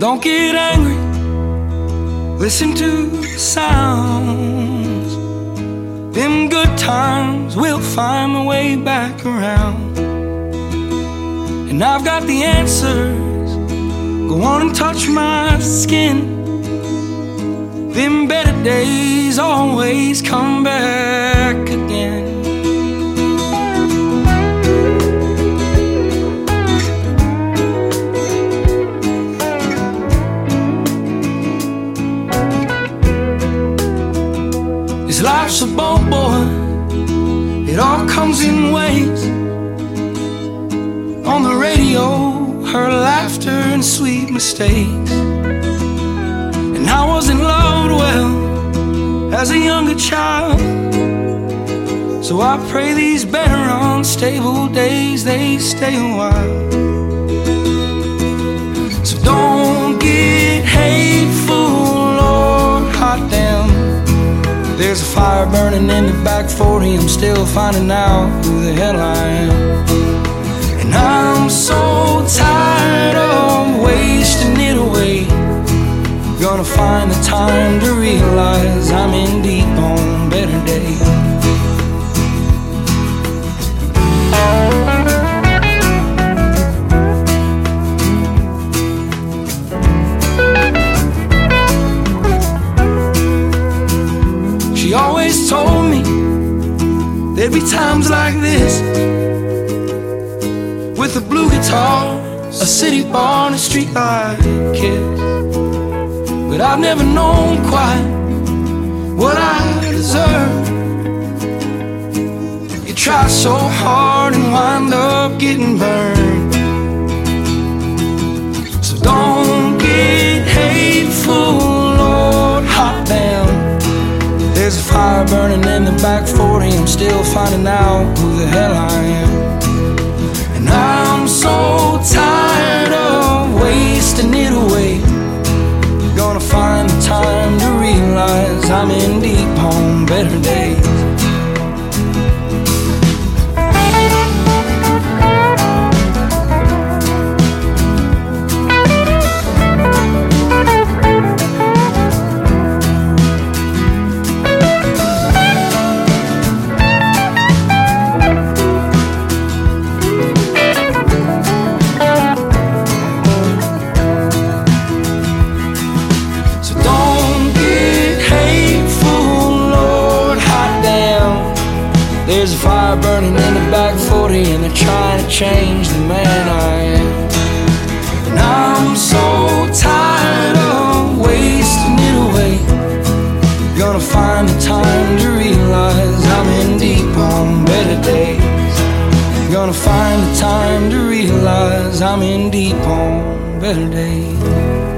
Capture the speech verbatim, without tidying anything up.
don't get angry, listen to the sounds. Them good times will find their way back around. And I've got the answers, go on and touch my skin. Them better days always come back again. This life's a boat, boy, it all comes in waves. On the radio, her laughter and sweet mistakes. And I wasn't loved well as a younger child, so I pray these better unstable days, they stay a while. So don't get hateful or hot damn. There's a fire burning in the back forty, I'm still finding out who the hell I am. And I'm so tired of wasting it away. Gonna find the time to realize I'm in deep on better days. She always told me there'd be times like this, with a blue guitar, a city bar, and a streetlight kiss. But I've never known quite what I deserve. You try so hard and wind up getting burned. So don't get hateful or hot damn. There's a fire burning in the back forty, I'm still finding out who the hell I am. And I'm so tired of wasting it away. Gonna find the time to realize I'm in deep on better days. There's a fire burning in the back forty, and they're trying to change the man I am. And I'm so tired of wasting it away. Gonna find the time to realize I'm in deep on better days. Gonna find the time to realize I'm in deep on better days.